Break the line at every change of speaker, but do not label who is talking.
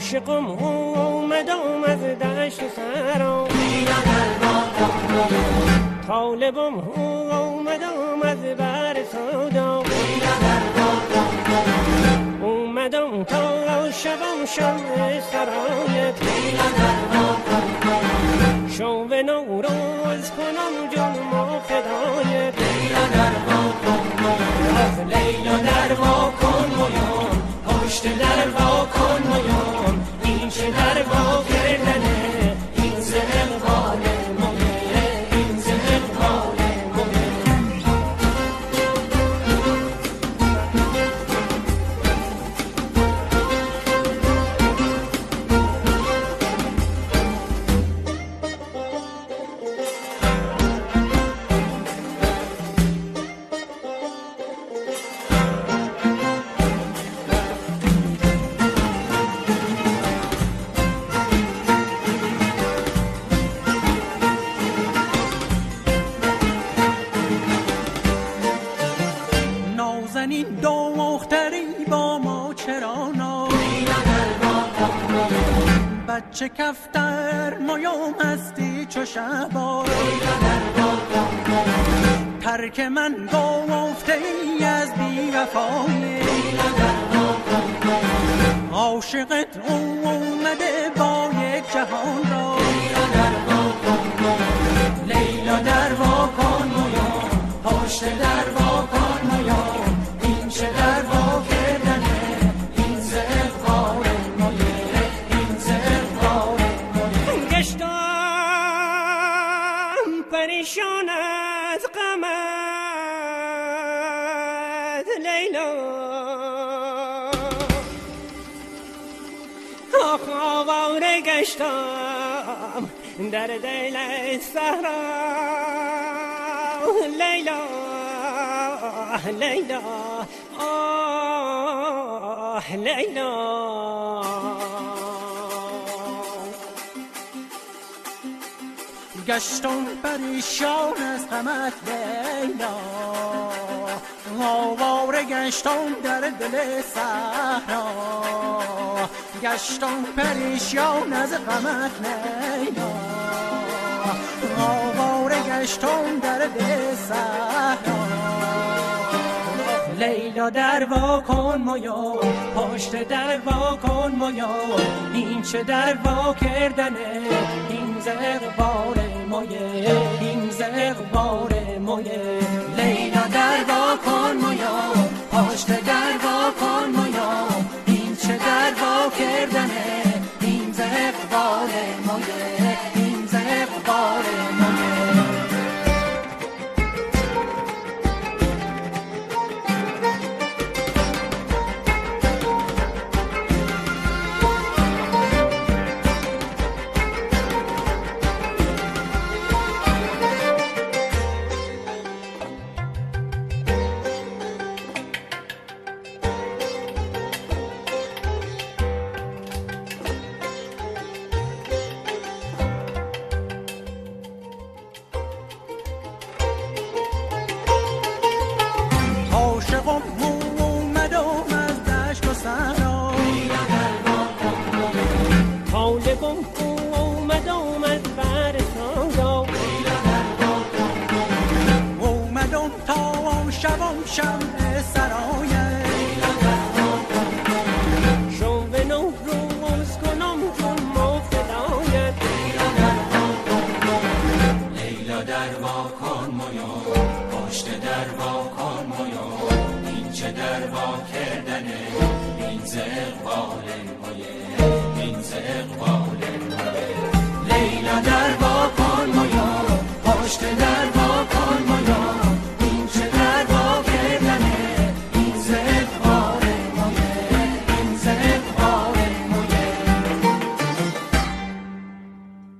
عاشقم اومدم از دشت سرا طالبم اومدم از بر سودا اومدم تا شبم شمع سرایت شو نوروز کنم جنم و فدایت از لیلا در وا کن مویان پشت در وا کن مویان این چه در وا کردنه این ز اقبال مویه این ز اقبال مویه
بچه کفتر مایوم هستی چو شبا ترک من گفته ای از بی وفایی عاشقت اومده با یک جهان را لیلا در وا کن مویان پشت در وا کن مویان این چه در وا کردنه این ز اقبال مویه این ز اقبال مویه
گشتم پریشان از غمت لیلا آواره گشتم در دل صحرا لیلا لیلا آه لیلا
گشتم پریشان از غمت لیلا آواره گشتم در دل صحرا گشتم پریشان از غمت لیلا آواره گشتم در دل صحرا لیلا در وا کن مویا پشت در وا کن مویا این چه در وا کردنه این ز اقبال مویه این ز اقبال مویه لیلا در وا کن مویا پشت در وا کن مویا این چه در وا کردنه این ز اقبال مویه این ز اقبال مویه شمع سرایه
شو به نوروز کنم جنم و فدایت
لیلا در وا کن مویا پشت در وا کن مویا این چه در وا کردنه این ز اقبال مویه این ز اقبال